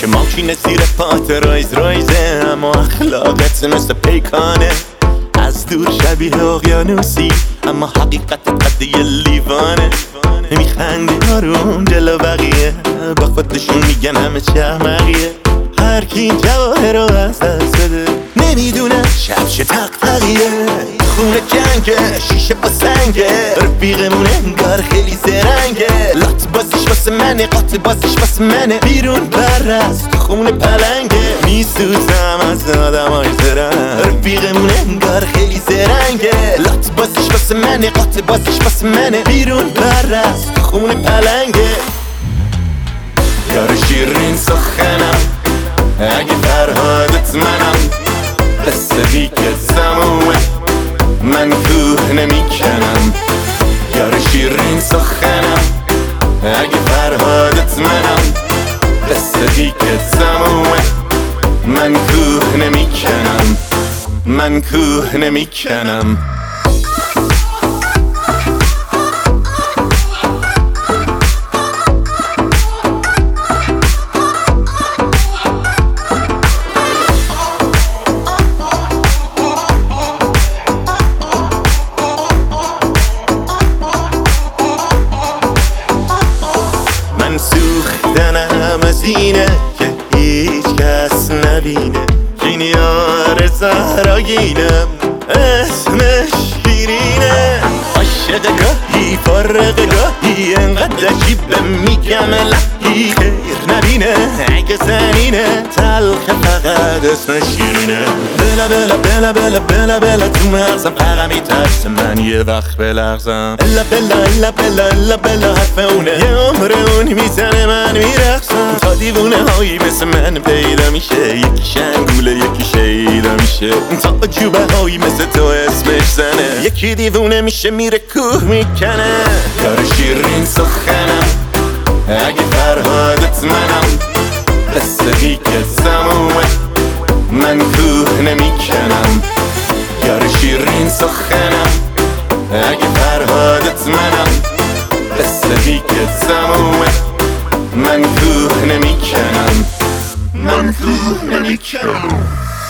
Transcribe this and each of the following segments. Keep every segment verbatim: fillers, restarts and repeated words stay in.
که ماشین زیر پات رایز رایزه، اما اخلاقت مثل پیکانه. از دور شبیه اقیانوسی اما حقیقت قد یه لیوانه. میخندی آروم جلو بقیه، با خودشون میگن همه چه احمقیه. هر کی این جواهر رو از دست بده نمیدونه شب چه تقتقیه. خونه جنگه، شیشه با سنگه، رفیقمون انگار خیلی زرنگه. لات بازیش واسه منه، قاط بازیش واسه منه. بیرون پرست تو خونه پلنگه، میسوزم از آدمای زرنگ. رفیقمون انگار خیلی زرنگه. لات بازیش واسه منه، قاط بازیش واسه منه. بیرون پرست تو خونه پلنگه. یار شیرین سخنم اگه فرهادت منم، قصه دیگه تمومه من کوه نمیکنم. یار شیرین سخنم اگه فرهادت منم، قصه دیگه تمومه من کوه نمیکنم. من کوه نمیکنم. من سوختنم از اینه که هیچ کس نبینه. این یار زهراگینم اسمش شیرینه. عاشق گاهی فارغ گاهی انقدر عجیبه میگم الهی خیر نبینه. اگه زنینه تلخ فقط اسمش شیرینه. بلا بلا بلا بلا بلا بلا تو مغزم فقط میترسه من یه وقت بلغزم. الا بلا الا بلا الا بلا حرف اونه، یه عمر اون میزنه من میرقصم. تا دیوونه هایی مثل من پیدا میشه، یکی شنگوله یکی شیدا میشه. تا عجوبه هایی مثل تو اسمش زنه، یکی دیوونه میشه میره کوه میکنه. یار شیرین سخنم اگه فرهادت منم، قصه دیگه تمومه من کوه نمیکنم. یار شیرین سخنم اگه فرهادت منم، قصه دیگه تمومه من کوه نمیکنم. من کوه نمیکنم.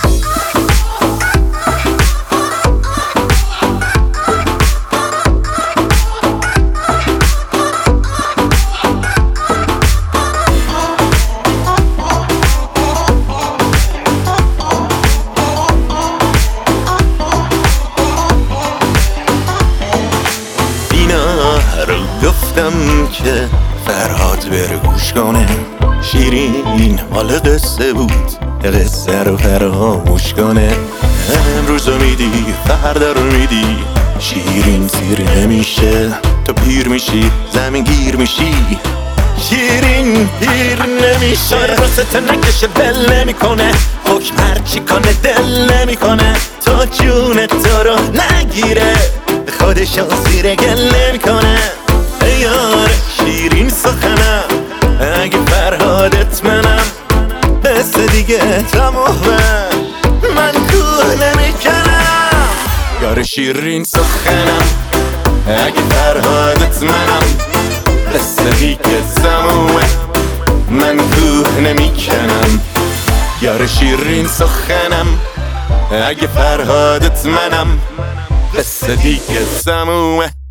رو گفتم که فرهاد بره گوش کنه. شیرین مال قصه بود، قصه رو فراموش کنه. امروز رو میدی فردا رو میدی، شیرین سیر نمیشه. تو پیر میشی زمین گیر میشی، شیرین پیر نمیشه. راست نکشه بل نمیکنه، حکم هرچی کنه دل نمیکنه. تا جون تو رو نگیره خودشو زیر گل نمیکنه. ای یار شیرین سخنم اگه فرهادت منم، قصه دیگه تمومه من کوه نمیکنم. یار شیرین سخنم اگه فرهادت منم، قصه دیگه تمومه من کوه نمیکنم. یار شیرین سخنم اگه فرهادت منم، قصه دیگه تمومه